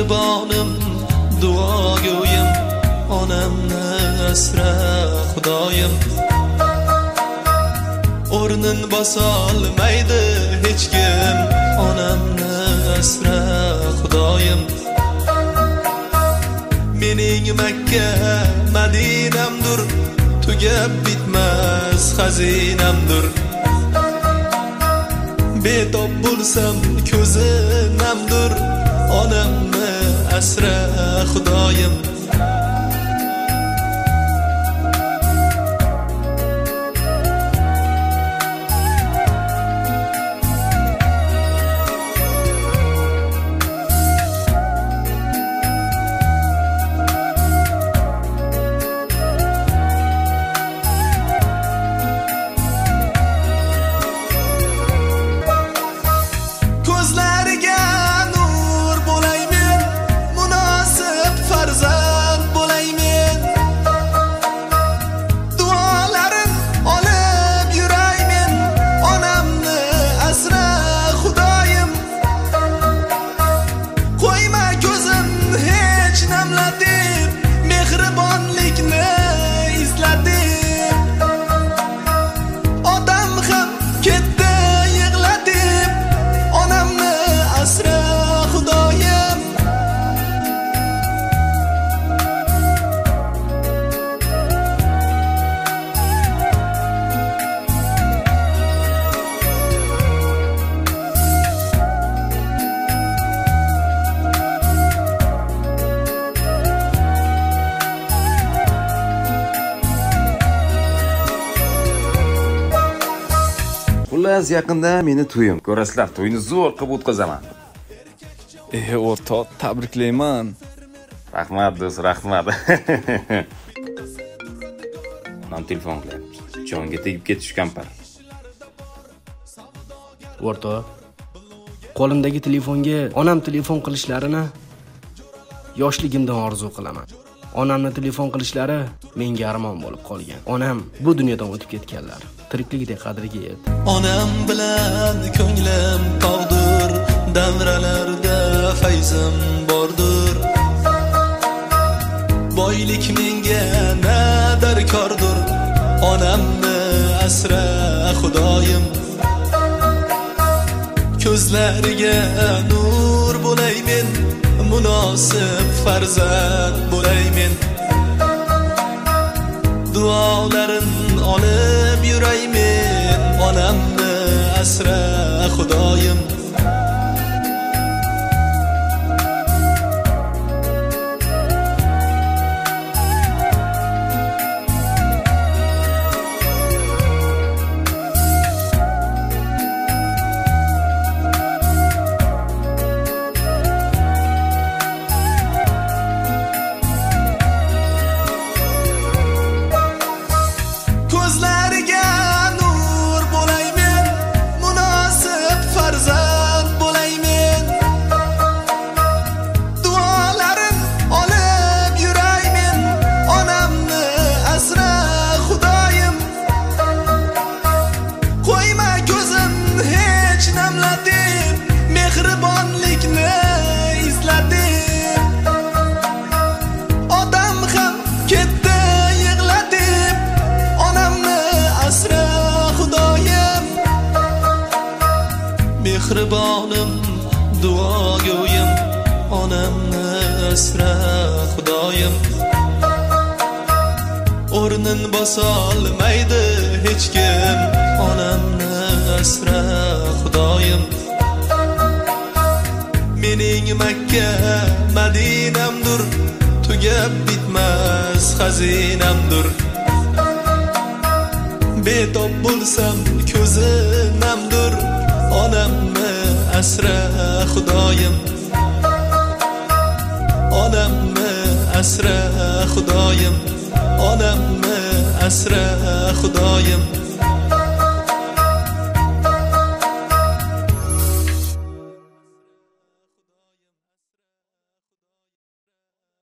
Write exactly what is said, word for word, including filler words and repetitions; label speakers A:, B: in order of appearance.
A: mehribonim duogo'yim, onamni asra xudoyim. O'rnin bosolmaydi hech kim, onamni asra xudoyim. Mening Makka Madinamdir, tugab bitmas xazinamdir. Betob bo'lsam ko'zi namdir, onamni asra xudoyim.
B: Xullas yaqinda meni to'yim. Ko'rasizlar, to'yni zo'r qilib o'tkazaman.
C: Eh, o'rtoq, tabriklayman.
B: Rahmat, do'st, rahmat. Onam telefon qilyapti. Jonga tegib ketish kampar.
D: O'rtoq, qo'limdagi telefonga onam telefon qilishlarini yoshligimdan orzu qilaman. Onamni telefon qilishlari menga armon bo'lib qolgan. Onam bu dunyodan o'tib ketganlar. Tirikligidek qadriga yet.
A: Onam bilan ko'nglim tog'dir, davralarda fayzim bordir. Boylik menga na darkordir, onamni asra xudoyim. Ko'zlariga nur bo'lay men, munosib farzand bo'lay men. Duolarin olib yuray men, onamni asra xudoyim. Mehribonim duogo'yim, onamni asra xudoyim. O'rnin bosolmaydi hech kim, onamni asra xudoyim. Mening Makka Madinamdir, tugab bitmas xazinamdir. Betob bo'lsam ko'zi namdir, onamni asra xudoyim. Onamni asra xudoyim. Onamni asra xudoyim.